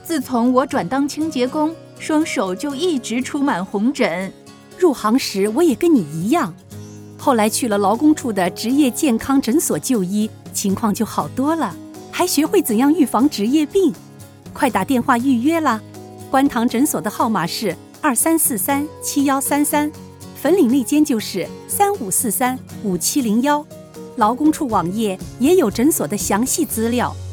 自从我转当清洁工，双手就一直出满红疹。 入行时我也跟你一样，后来去了劳工处的职业健康诊所就医，情况就好多了，还学会怎样预防职业病。快打电话预约啦！观塘诊所的号码是23437133，粉岭那间就是35435701。劳工处网页也有诊所的详细资料。